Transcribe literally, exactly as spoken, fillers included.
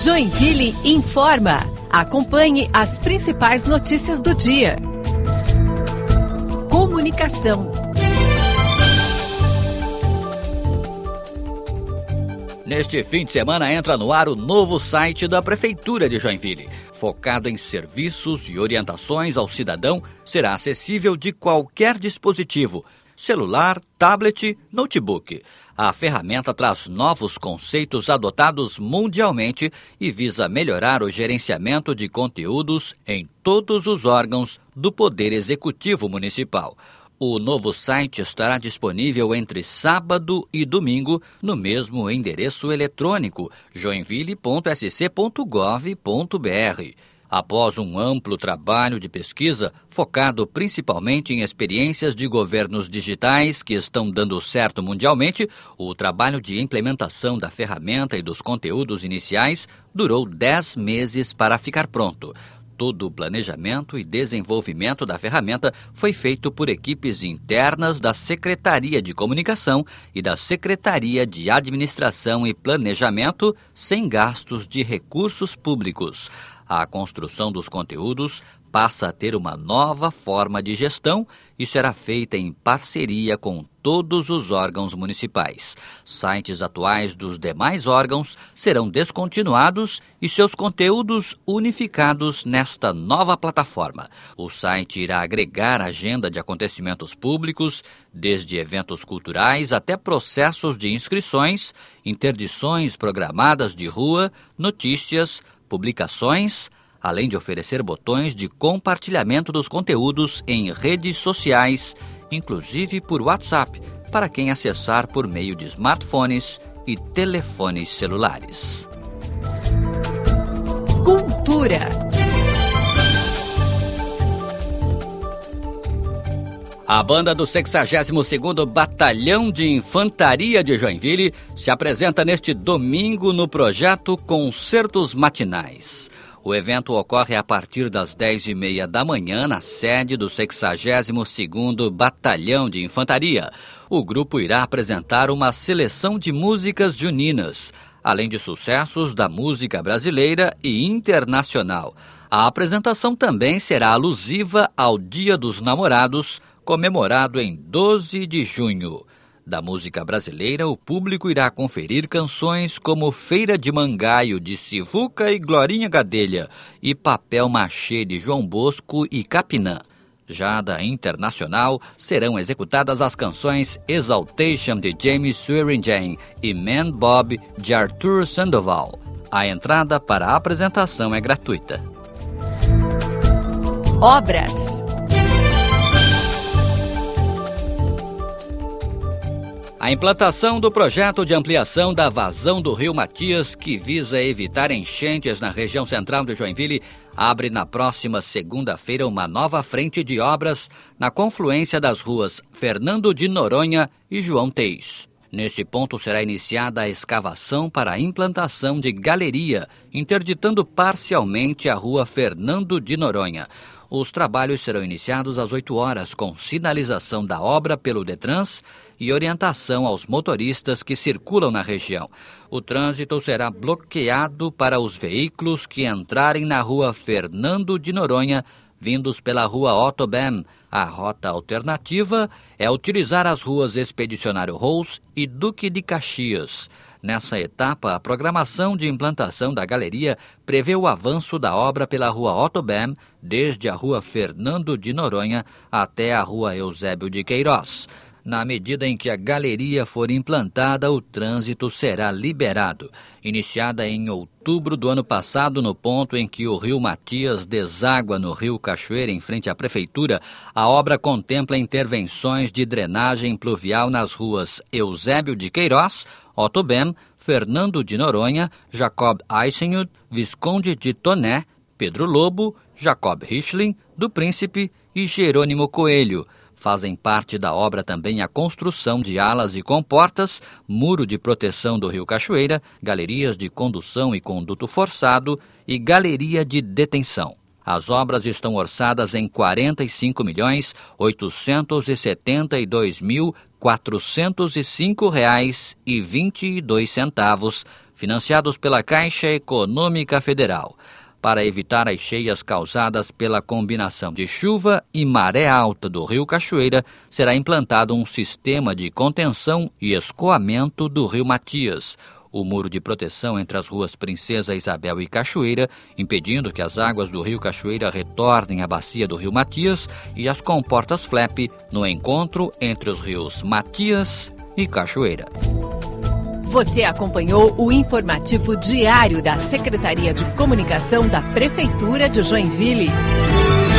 Joinville informa. Acompanhe as principais notícias do dia. Comunicação. Neste fim de semana entra no ar o novo site da Prefeitura de Joinville. Focado em serviços e orientações ao cidadão, será acessível de qualquer dispositivo, celular, tablet, notebook. A ferramenta traz novos conceitos adotados mundialmente e visa melhorar o gerenciamento de conteúdos em todos os órgãos do Poder Executivo Municipal. O novo site estará disponível entre sábado e domingo no mesmo endereço eletrônico joinville ponto s c ponto gov ponto b r. Após um amplo trabalho de pesquisa, focado principalmente em experiências de governos digitais que estão dando certo mundialmente, o trabalho de implementação da ferramenta e dos conteúdos iniciais durou dez meses para ficar pronto. Todo o planejamento e desenvolvimento da ferramenta foi feito por equipes internas da Secretaria de Comunicação e da Secretaria de Administração e Planejamento, sem gastos de recursos públicos. A construção dos conteúdos passa a ter uma nova forma de gestão e será feita em parceria com todos os órgãos municipais. Sites atuais dos demais órgãos serão descontinuados e seus conteúdos unificados nesta nova plataforma. O site irá agregar agenda de acontecimentos públicos, desde eventos culturais até processos de inscrições, interdições programadas de rua, notícias, publicações, além de oferecer botões de compartilhamento dos conteúdos em redes sociais, inclusive por WhatsApp, para quem acessar por meio de smartphones e telefones celulares. Cultura. A banda do sexagésimo segundo Batalhão de Infantaria de Joinville se apresenta neste domingo no projeto Concertos Matinais. O evento ocorre a partir das dez e meia da manhã na sede do sexagésimo segundo Batalhão de Infantaria. O grupo irá apresentar uma seleção de músicas juninas, além de sucessos da música brasileira e internacional. A apresentação também será alusiva ao Dia dos Namorados, comemorado em doze de junho. Da música brasileira, o público irá conferir canções como Feira de Mangaio, de Sivuca e Glorinha Gadelha, e Papel Machê, de João Bosco e Capinã. Já da internacional, serão executadas as canções Exaltation, de James Swearingen, e Man Bob, de Arthur Sandoval. A entrada para a apresentação é gratuita. Obras. A implantação do projeto de ampliação da vazão do Rio Matias, que visa evitar enchentes na região central de Joinville, abre na próxima segunda-feira uma nova frente de obras na confluência das ruas Fernando de Noronha e João Teis. Nesse ponto será iniciada a escavação para a implantação de galeria, interditando parcialmente a rua Fernando de Noronha. Os trabalhos serão iniciados às oito horas, com sinalização da obra pelo Detrans e orientação aos motoristas que circulam na região. O trânsito será bloqueado para os veículos que entrarem na rua Fernando de Noronha, vindos pela rua Otto Bem. A rota alternativa é utilizar as ruas Expedicionário Rous e Duque de Caxias. Nessa etapa, a programação de implantação da galeria prevê o avanço da obra pela rua Otto Bem, desde a rua Fernando de Noronha até a rua Eusébio de Queiroz. Na medida em que a galeria for implantada, o trânsito será liberado. Iniciada em outubro do ano passado, no ponto em que o rio Matias deságua no rio Cachoeira, em frente à prefeitura, a obra contempla intervenções de drenagem pluvial nas ruas Eusébio de Queiroz, Otto Bem, Fernando de Noronha, Jacob Eisenhut, Visconde de Toné, Pedro Lobo, Jacob Richling, do Príncipe e Jerônimo Coelho. Fazem parte da obra também a construção de alas e comportas, muro de proteção do rio Cachoeira, galerias de condução e conduto forçado e galeria de detenção. As obras estão orçadas em quarenta e cinco milhões oitocentos e setenta e dois mil quatrocentos e cinco reais e vinte e dois centavos, financiados pela Caixa Econômica Federal. Para evitar as cheias causadas pela combinação de chuva e maré alta do rio Cachoeira, será implantado um sistema de contenção e escoamento do rio Matias. O muro de proteção entre as ruas Princesa Isabel e Cachoeira, impedindo que as águas do rio Cachoeira retornem à bacia do rio Matias, e as comportas flap no encontro entre os rios Matias e Cachoeira. Você acompanhou o informativo diário da Secretaria de Comunicação da Prefeitura de Joinville.